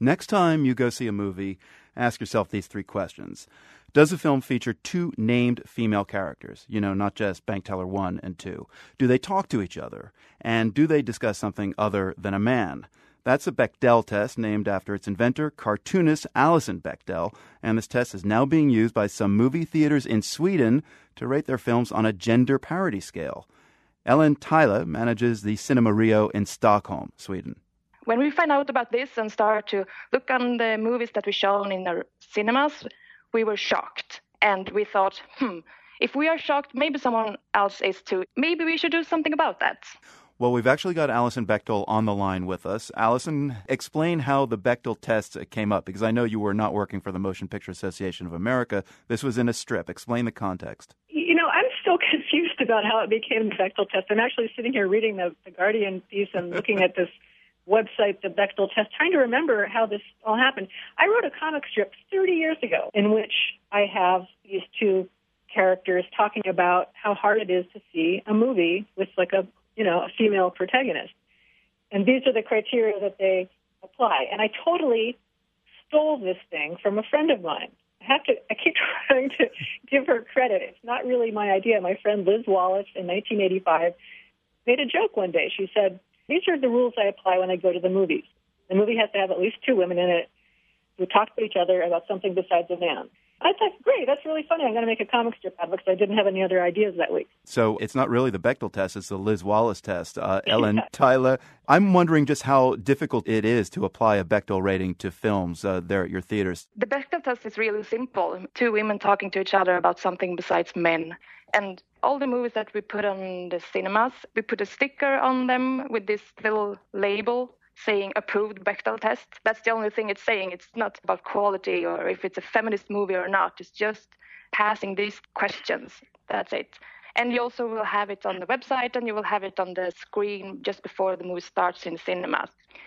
Next time you go see a movie, ask yourself these 3 questions. Does the film feature 2 named female characters? Not just Bank Teller 1 and 2. Do they talk to each other? And do they discuss something other than a man? That's a Bechdel test named after its inventor, cartoonist Alison Bechdel. And this test is now being used by some movie theaters in Sweden to rate their films on a gender parity scale. Ellen Tyler manages the Cinema Rio in Stockholm, Sweden. When we find out about this and start to look on the movies that were shown in the cinemas, we were shocked. And we thought, if we are shocked, maybe someone else is too. Maybe we should do something about that. Well, we've actually got Alison Bechdel on the line with us. Alison, explain how the Bechdel test came up, because I know you were not working for the Motion Picture Association of America. This was in a strip. Explain the context. I'm still confused about how it became the Bechdel test. I'm actually sitting here reading the Guardian piece and looking at this website, the Bechdel test, trying to remember how this all happened. I wrote a comic strip 30 years ago in which I have these 2 characters talking about how hard it is to see a movie with a female protagonist. And these are the criteria that they apply. And I totally stole this thing from a friend of mine. I keep trying to give her credit. It's not really my idea. My friend Liz Wallace in 1985 made a joke one day. She said, "These are the rules I apply when I go to the movies. The movie has to have at least 2 women in it who talk to each other about something besides a man." I thought, great, that's really funny. I'm going to make a comic strip out of it because I didn't have any other ideas that week. So it's not really the Bechdel test, it's the Liz Wallace test. Ellen Tyler, I'm wondering just how difficult it is to apply a Bechdel rating to films there at your theaters. The Bechdel test is really simple. 2 women talking to each other about something besides men. And all the movies that we put on the cinemas, we put a sticker on them with this little label saying approved Bechdel test. That's the only thing it's saying. It's not about quality or if it's a feminist movie or not. It's just passing these questions. That's it. And you also will have it on the website and you will have it on the screen just before the movie starts in the cinemas.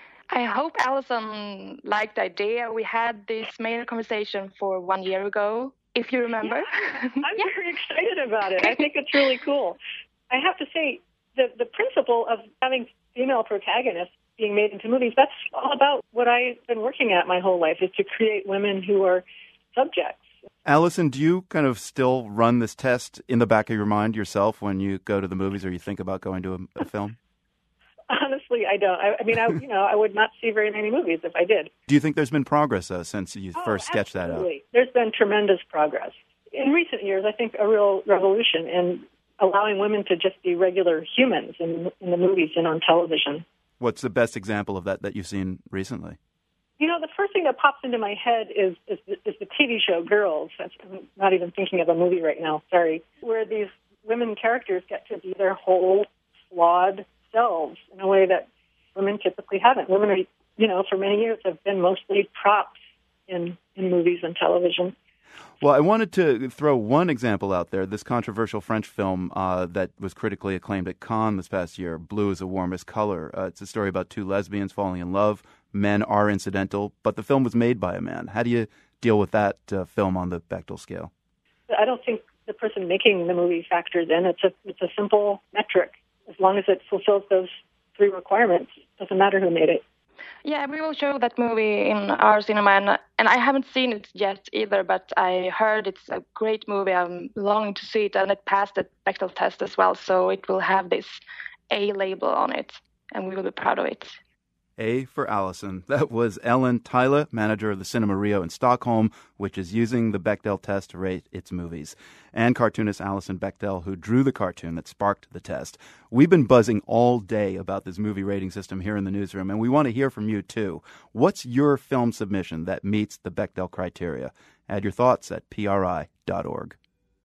I hope Alison liked the idea. We had this main conversation for 1 year ago, if you remember. Yeah, I'm very excited about it. I think it's really cool. I have to say, the principle of having female protagonists being made into movies, that's all about what I've been working at my whole life, is to create women who are subjects. Alison, do you kind of still run this test in the back of your mind yourself when you go to the movies or you think about going to a film? Honestly, I don't. I would not see very many movies if I did. Do you think there's been progress since you first sketched that out? Absolutely. There's been tremendous progress. In recent years, I think a real revolution in allowing women to just be regular humans in the movies and on television. What's the best example of that you've seen recently? The first thing that pops into my head is the TV show Girls. I'm not even thinking of a movie right now, sorry, where these women characters get to be their whole flawed selves in a way that women typically haven't. Women are, for many years have been mostly props in movies and television. Well, I wanted to throw one example out there, this controversial French film that was critically acclaimed at Cannes this past year, Blue is the Warmest Color. It's a story about 2 lesbians falling in love. Men are incidental, but the film was made by a man. How do you deal with that film on the Bechdel scale? I don't think the person making the movie factors in. It's a simple metric. As long as it fulfills those 3 requirements, it doesn't matter who made it. Yeah, we will show that movie in our cinema, and I haven't seen it yet either, but I heard it's a great movie. I'm longing to see it, and it passed the Bechdel test as well, so it will have this A label on it, and we will be proud of it. A for Alison. That was Ellen Tyler, manager of the Cinema Rio in Stockholm, which is using the Bechdel test to rate its movies. And cartoonist Alison Bechdel, who drew the cartoon that sparked the test. We've been buzzing all day about this movie rating system here in the newsroom, and we want to hear from you, too. What's your film submission that meets the Bechdel criteria? Add your thoughts at PRI.org.